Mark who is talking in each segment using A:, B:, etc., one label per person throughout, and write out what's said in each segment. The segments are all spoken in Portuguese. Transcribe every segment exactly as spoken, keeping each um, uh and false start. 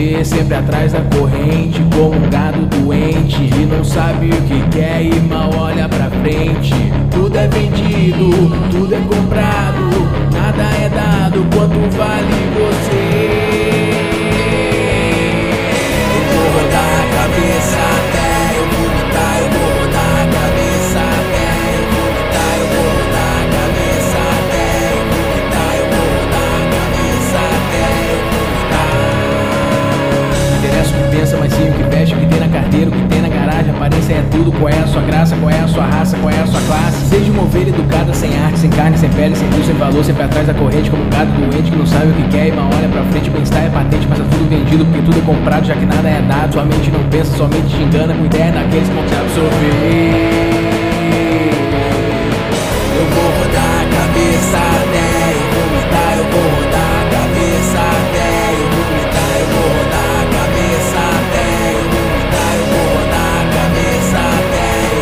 A: viver sempre atrás da corrente, como um gado doente, e não sabe o que quer e mal olha pra frente. Tudo é vendido, tudo é comprado, nada é dado, quanto vale você? Eu vou rodar a cabeça até eu vomitar, eu vou rodar a cabeça até eu vomitar, eu vou rodar a cabeça até eu vomitar, eu vou rodar a cabeça até eu vomitar. Não interessa o que pensa, mas sim o que veste, o que tem na carteira, o que tem na garagem. Aparência é tudo, qual é a sua graça, qual é a sua raça, qual é a sua classe. Seja uma ovelha educada, sem arte, sem carne, sem pele, sem fio, sem valor, sempre atrás da corrente, como um gado doente que não sabe o que quer e mal olha pra frente. O bem-estar é patente, mas é tudo vendido, porque tudo é comprado, já que nada é dado. Sua mente não pensa, somente te engana com ideia daqueles que vão te absorver. Eu vou rodar a cabeça até eu vomitar, eu vou rodar a cabeça até eu vomitar, eu vou rodar a cabeça até eu vomitar, eu vou rodar a cabeça até eu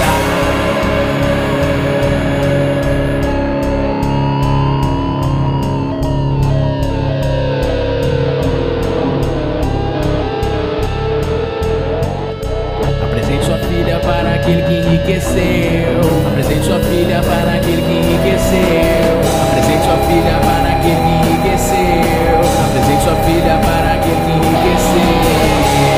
A: vomitar. Apresente sua filha para aquele que enriqueceu. Apresente sua filha para aquele que enriqueceu. Apresente sua filha para aquele que enriqueceu. Apresente sua filha para aquele que enriqueceu.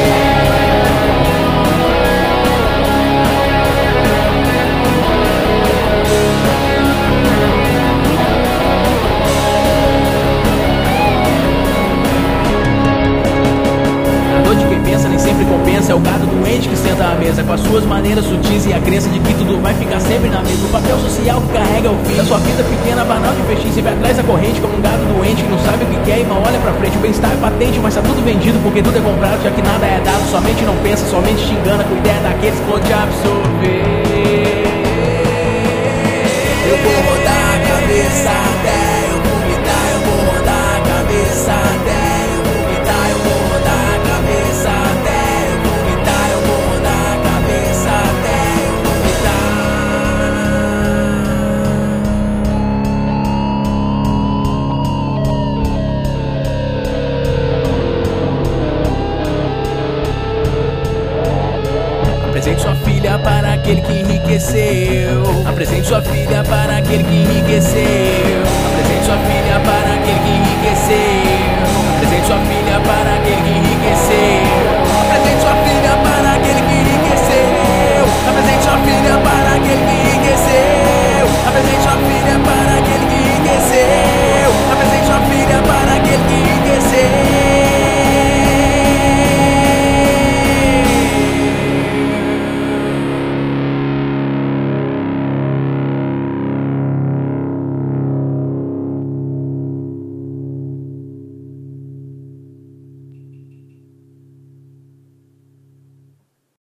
A: A dor de quem pensa nem sempre compensa. É o gado doente que senta à mesa, com as suas maneiras sutis e a crença de que tudo vai ficar sempre na mesa. O papel social que carrega o fim da sua vida pequena, banal de investir, sempre atrás da corrente, como um gado doente que não sabe o que quer e mal olha pra frente. O bem-estar é patente, mas tá tudo vendido, porque tudo é comprado, já que nada é dado. Somente não pensa, somente te engana com ideia daqueles que vão te absorver. Eu vou rodar a cabeça até eu vomitar, eu vou rodar a cabeça até eu vomitar, eu vou rodar a cabeça até eu vomitar, eu vou rodar a cabeça até eu vomitar. Apresente sua filha para aquele que enriqueceu. Apresente sua filha para aquele que enriqueceu. Apresente sua filha para